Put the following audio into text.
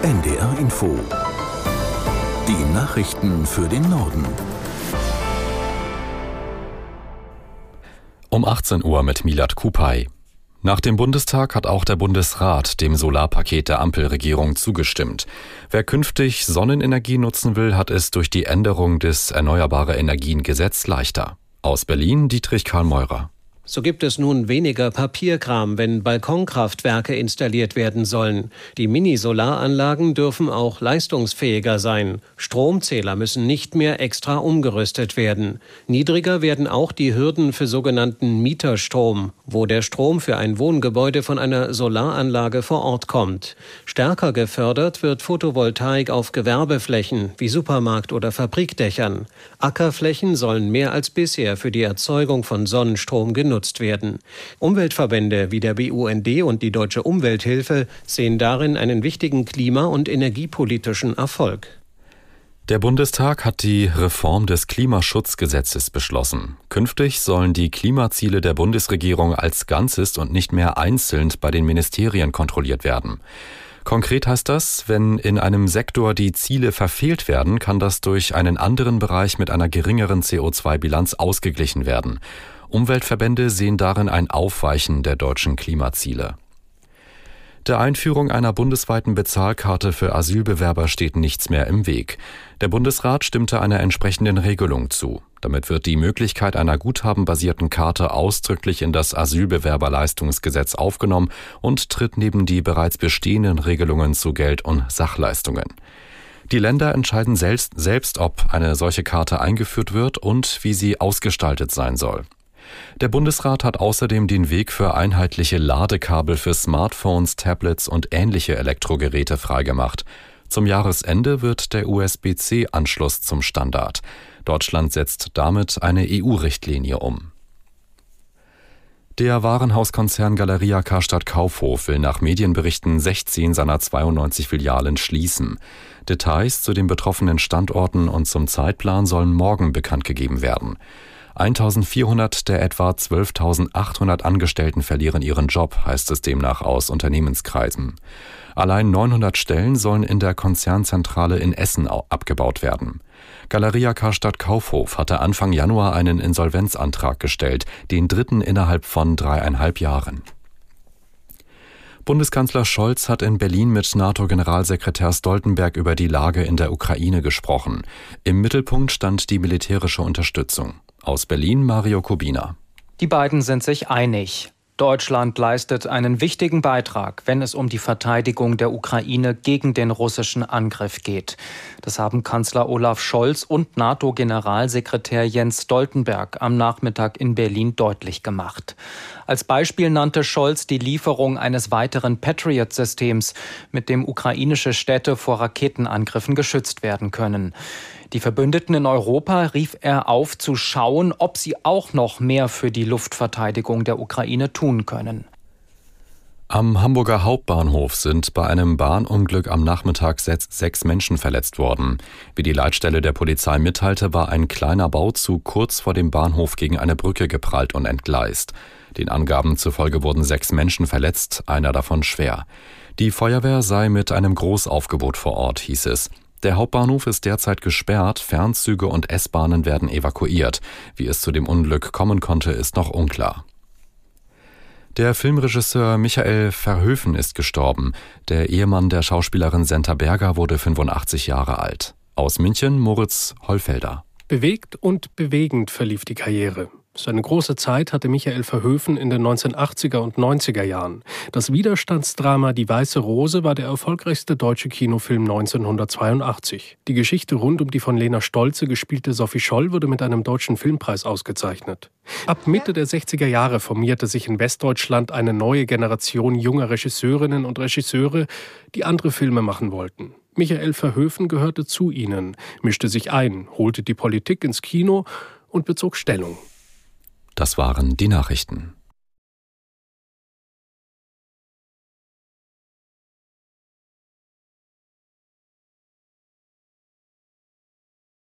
NDR Info. Die Nachrichten für den Norden. Um 18 Uhr mit Milad Kupay. Nach dem Bundestag hat auch der Bundesrat dem Solarpaket der Ampelregierung zugestimmt. Wer künftig Sonnenenergie nutzen will, hat es durch die Änderung des Erneuerbare-Energien-Gesetz leichter. Aus Berlin Dietrich Karl Meurer. So gibt es nun weniger Papierkram, wenn Balkonkraftwerke installiert werden sollen. Die Mini-Solaranlagen dürfen auch leistungsfähiger sein. Stromzähler müssen nicht mehr extra umgerüstet werden. Niedriger werden auch die Hürden für sogenannten Mieterstrom, wo der Strom für ein Wohngebäude von einer Solaranlage vor Ort kommt. Stärker gefördert wird Photovoltaik auf Gewerbeflächen wie Supermarkt- oder Fabrikdächern. Ackerflächen sollen mehr als bisher für die Erzeugung von Sonnenstrom genutzt werden. Umweltverbände wie der BUND und die Deutsche Umwelthilfe sehen darin einen wichtigen klima- und energiepolitischen Erfolg. Der Bundestag hat die Reform des Klimaschutzgesetzes beschlossen. Künftig sollen die Klimaziele der Bundesregierung als Ganzes und nicht mehr einzeln bei den Ministerien kontrolliert werden. Konkret heißt das, wenn in einem Sektor die Ziele verfehlt werden, kann das durch einen anderen Bereich mit einer geringeren CO2-Bilanz ausgeglichen werden. Umweltverbände sehen darin ein Aufweichen der deutschen Klimaziele. Der Einführung einer bundesweiten Bezahlkarte für Asylbewerber steht nichts mehr im Weg. Der Bundesrat stimmte einer entsprechenden Regelung zu. Damit wird die Möglichkeit einer guthabenbasierten Karte ausdrücklich in das Asylbewerberleistungsgesetz aufgenommen und tritt neben die bereits bestehenden Regelungen zu Geld- und Sachleistungen. Die Länder entscheiden selbst, ob eine solche Karte eingeführt wird und wie sie ausgestaltet sein soll. Der Bundesrat hat außerdem den Weg für einheitliche Ladekabel für Smartphones, Tablets und ähnliche Elektrogeräte freigemacht. Zum Jahresende wird der USB-C-Anschluss zum Standard. Deutschland setzt damit eine EU-Richtlinie um. Der Warenhauskonzern Galeria Karstadt Kaufhof will nach Medienberichten 16 seiner 92 Filialen schließen. Details zu den betroffenen Standorten und zum Zeitplan sollen morgen bekannt gegeben werden. 1.400 der etwa 12.800 Angestellten verlieren ihren Job, heißt es demnach aus Unternehmenskreisen. Allein 900 Stellen sollen in der Konzernzentrale in Essen abgebaut werden. Galeria Karstadt Kaufhof hatte Anfang Januar einen Insolvenzantrag gestellt, den dritten innerhalb von 3,5 Jahren. Bundeskanzler Scholz hat in Berlin mit NATO-Generalsekretär Stoltenberg über die Lage in der Ukraine gesprochen. Im Mittelpunkt stand die militärische Unterstützung. Aus Berlin Mario Kubina. Die beiden sind sich einig. Deutschland leistet einen wichtigen Beitrag, wenn es um die Verteidigung der Ukraine gegen den russischen Angriff geht. Das haben Kanzler Olaf Scholz und NATO-Generalsekretär Jens Stoltenberg am Nachmittag in Berlin deutlich gemacht. Als Beispiel nannte Scholz die Lieferung eines weiteren Patriot-Systems, mit dem ukrainische Städte vor Raketenangriffen geschützt werden können. Die Verbündeten in Europa rief er auf, zu schauen, ob sie auch noch mehr für die Luftverteidigung der Ukraine tun können. Am Hamburger Hauptbahnhof sind bei einem Bahnunglück am Nachmittag 6 Menschen verletzt worden. Wie die Leitstelle der Polizei mitteilte, war ein kleiner Bauzug kurz vor dem Bahnhof gegen eine Brücke geprallt und entgleist. Den Angaben zufolge wurden 6 Menschen verletzt, einer davon schwer. Die Feuerwehr sei mit einem Großaufgebot vor Ort, hieß es. Der Hauptbahnhof ist derzeit gesperrt, Fernzüge und S-Bahnen werden evakuiert. Wie es zu dem Unglück kommen konnte, ist noch unklar. Der Filmregisseur Michael Verhoeven ist gestorben. Der Ehemann der Schauspielerin Senta Berger wurde 85 Jahre alt. Aus München Moritz Hollfelder. Bewegt und bewegend verlief die Karriere. Seine große Zeit hatte Michael Verhoeven in den 1980er und 90er Jahren. Das Widerstandsdrama Die Weiße Rose war der erfolgreichste deutsche Kinofilm 1982. Die Geschichte rund um die von Lena Stolze gespielte Sophie Scholl wurde mit einem deutschen Filmpreis ausgezeichnet. Ab Mitte der 60er Jahre formierte sich in Westdeutschland eine neue Generation junger Regisseurinnen und Regisseure, die andere Filme machen wollten. Michael Verhoeven gehörte zu ihnen, mischte sich ein, holte die Politik ins Kino und bezog Stellung. Das waren die Nachrichten.